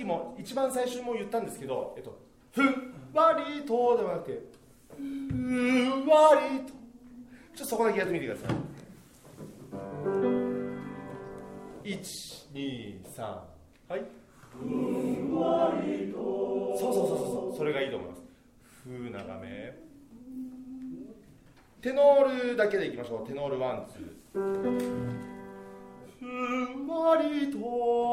も一番最初にも言ったんですけど、ふんわりとではなくて、ふんわりと。ちょっとそこだけやってみてください。1、2、3、はい。ふんわりと。そう、それがいいと思います。ふー長め。テノールだけでいきましょう。テノールワン、ツー。ふんわりと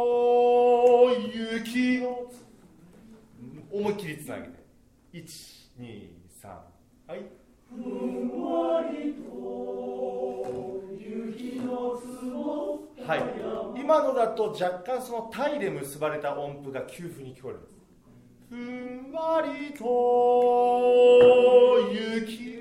雪の思いっきりつなげて1、2、3、はい。ふんわりと雪の積もった、はい、今のだと若干そのタイで結ばれた音符が急風に聞こえるんです。ふんわりと雪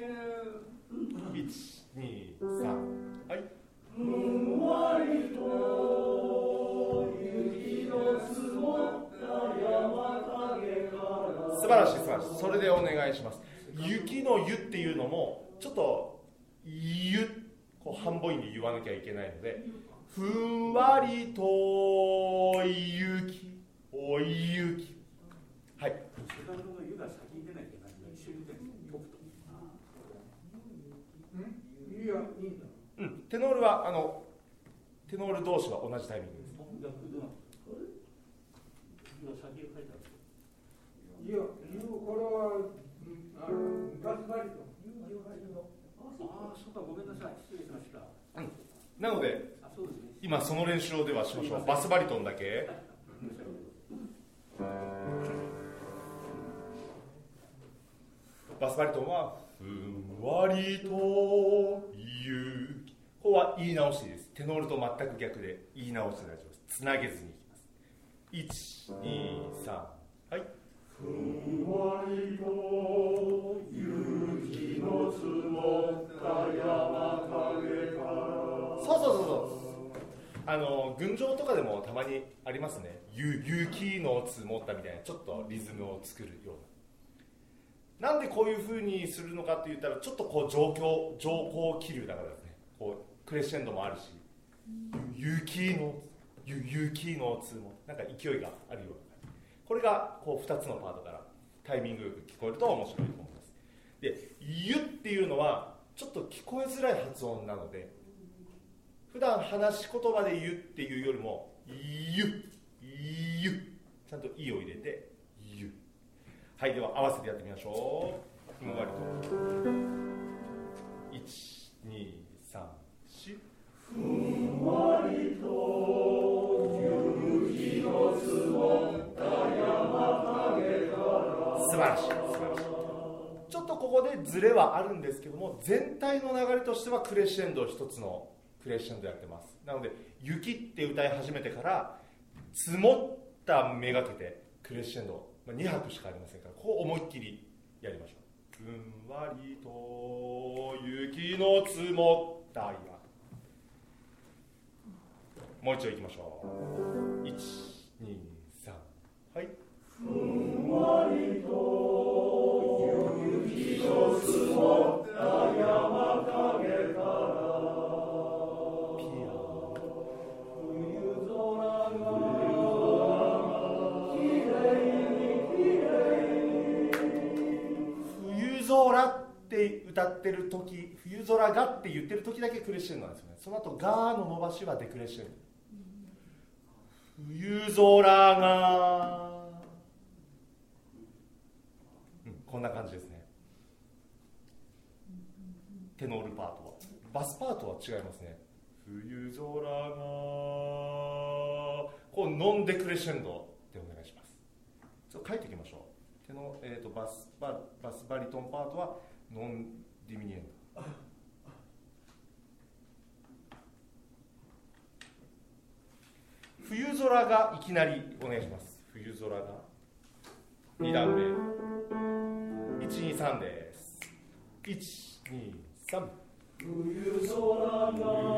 1、2、3、はい。ふんわりと雪の積もった山影から。素晴らしい素晴らしい。それでお願いします。雪の湯っていうのもちょっと湯こう半母音で言わなきゃいけないので、ふんわりと雪お雪、はい。 セカンドの湯が先に出ないといけないので一緒に出て僕といやいいんだ。 テノールはテノール同士は同じタイミングです。 いや、これはバスバリトン。ああ、そうか、ごめんなさい、失礼しました。 なので、 そうですね、 今その練習をではしましょう。バスバリトンだけ。バスバリトンはふんわりと雪。ここは言い直していいです。テノールと全く逆で言い直して大丈夫です。つなげずにいきます。1、2、3、はい。ふんわりと雪の積もった山影から。そう群青とかでもたまにありますね。雪の積もったみたいなちょっとリズムを作るような。なんでこういう風にするのかって言ったら、ちょっとこう上降気流だからですね。こうクレッシェンドもあるし、雪の積もなんか勢いがあるような。これがこう2つのパートからタイミングよく聞こえると面白いと思います。で、ゆっていうのはちょっと聞こえづらい発音なので、普段話し言葉で言うっていうよりもゆちゃんといを入れてゆ。はい、では合わせてやってみましょう。ふんわりと1、2、3、4。ふんわりと雪の積もった山影から。素晴らしい素晴らしい。ちょっとここでズレはあるんですけども、全体の流れとしてはクレッシェンド一つのクレッシェンドやってます。なので雪って歌い始めてから積もっためがけてクレッシェンド、2拍しかありませんから、こう思いっきりやりましょう。ふんわりと雪の積もった山。もう一度いきましょう。1、2、3、はい。ふんわりと雪の積もった山影から。ピアノ。冬空がきれいに。冬空って歌ってる時、冬空がって言ってる時だけクレッシェンドなんですよね。その後ガーの伸ばしはデクレッシェンド。冬空が、こんな感じですね。テノールパートは。バスパートは違いますね。冬空が、こうノンデクレッシェンドでお願いします。ちょっと書いていきましょう。バスバリトンパートはノンディミニエンド。冬空がいきなりお願いします。冬空が2段目123です。123。冬空が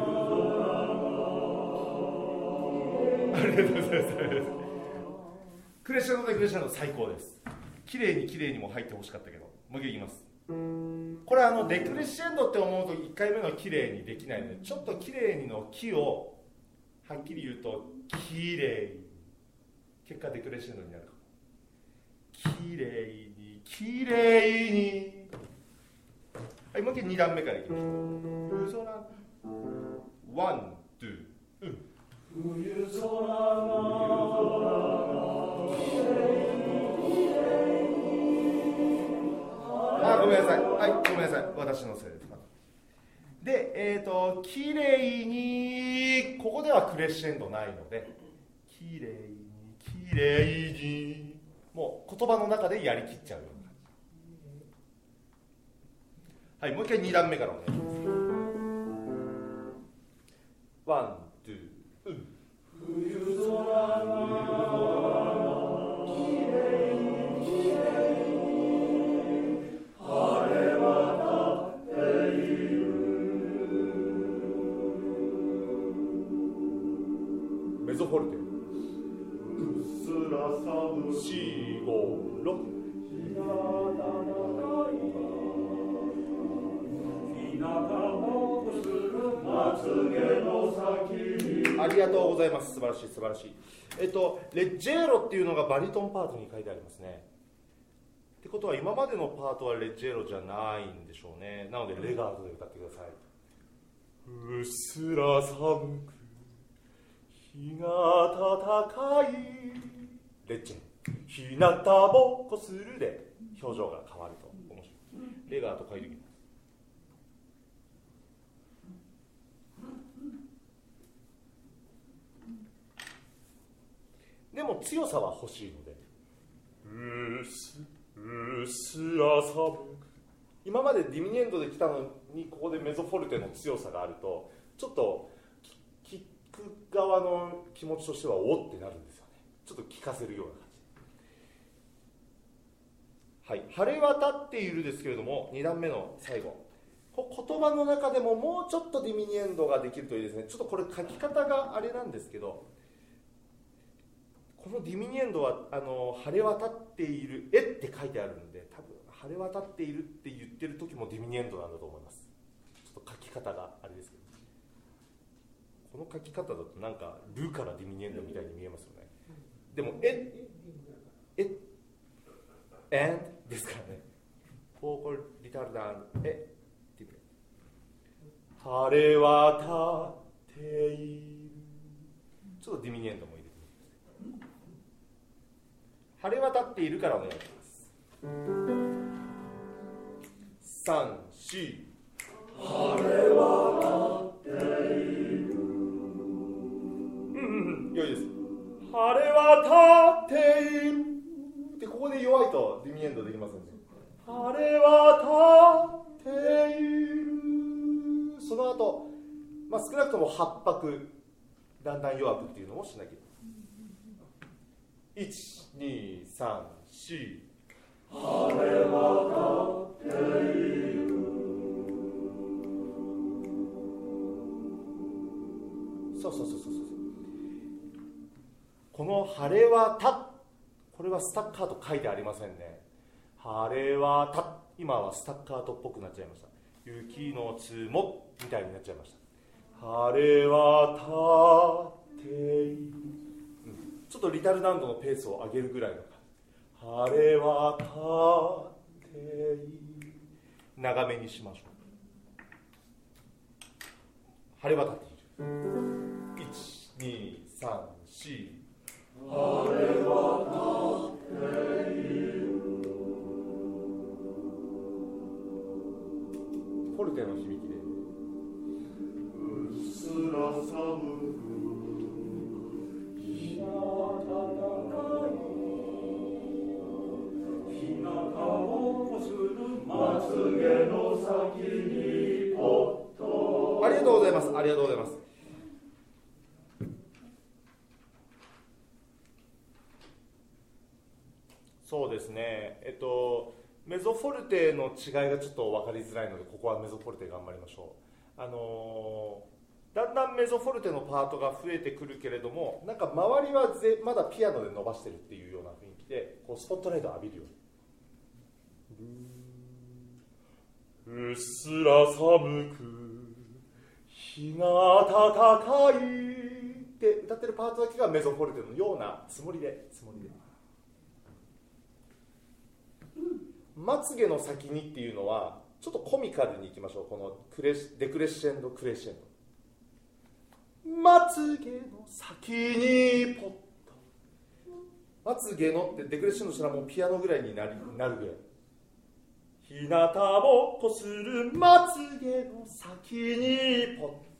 ありがとうございます。クレッシェンドでクレッシェンド最高です。綺麗にも入ってほしかったけど、もう一回いきます。これデクレッシェンドって思うと1回目の綺麗にできないので、ちょっと綺麗にの木をはっきり言うときれい結果デクレッシェンドになるかも。きれいにきれいに。はい、もう一回2段目からいきましょう。冬空ワン、ツー、冬空がごめんなさい。はい、ごめんなさい。私のせいです。で、きれいに、ここではクレッシェンドないので、きれいに、きれいに、もう言葉の中でやりきっちゃうような感じ。はい、もう一回2段目からお願いします。ワン、ツー、冬空がきれいにきれいに晴れ渡っている。メゾフォルテ。うっすら寒い4、5、6。ありがとうございます。素晴らしい素晴らしい。レッジェーロっていうのがバリトンパートに書いてありますね。ってことは今までのパートはレッジェーロじゃないんでしょうね。なのでレガートで歌ってください。うっすら寒く日が暖かいレッジェ日向ぼっこするで表情が変わると面白い。レガート書いておきます。でも強さは欲しいので、うっすら寒く。今までディミニエンドで来たのにここでメゾフォルテの強さがあるとちょっと聞く側の気持ちとしてはおってなるんですよね。ちょっと聞かせるような感じ。はい、晴れ渡っているですけれども、2段目の最後、言葉の中でももうちょっとディミニエンドができるといいですね。ちょっとこれ書き方があれなんですけど、このディミニエンドは晴れ渡っている絵って書いてあるんで、多分晴れ渡っているって言ってる時もディミニエンドなんだと思います。ちょっと書き方があれですけど、この書き方だとなんかルからディミニエンドみたいに見えますよね。でもand ですからね。フォーコルリタルダンっていう晴れ渡っている。ちょっとディミニエンドも入れてみます。晴れ渡っているからお願いします。3、4。晴れ渡っている。良いです。晴れ渡っている。でここで弱いとディミエンドできませんね。晴れ渡っている。その後、少なくとも8拍だんだん弱くっていうのもしなきゃいけない。1、2、3、4。晴れ渡っている。そう。この晴れ渡、これはスタッカート書いてありませんね。晴れ渡、今はスタッカートっぽくなっちゃいました。雪の積もみたいになっちゃいました。晴れ渡っている。ちょっとリタルダンドのペースを上げるぐらいの感じ。晴れ渡っている。長めにしましょう。晴れ渡っている。1、2、3、4。晴れ渡っている。フォルテの響きで。うっすら寒く日が暖かい日向ぼっこするまつげの先にポッと。ありがとうございます。ありがとうございます。そうですね。メゾフォルテの違いがちょっと分かりづらいので、ここはメゾフォルテ頑張りましょう。だんだんメゾフォルテのパートが増えてくるけれども、なんか周りはまだピアノで伸ばしてるっていうような雰囲気で、こうスポットライトを浴びるように。うっすら寒く日が暖かいって歌ってるパートだけがメゾフォルテのようなつもりでまつげの先にっていうのはちょっとコミカルにいきましょう。このデクレッシェンドクレッシェンド、まつげの先にポッと、まつげのってデクレッシェンドしたらもうピアノぐらいになるぐらい、日向ぼっこするまつげの先にポッと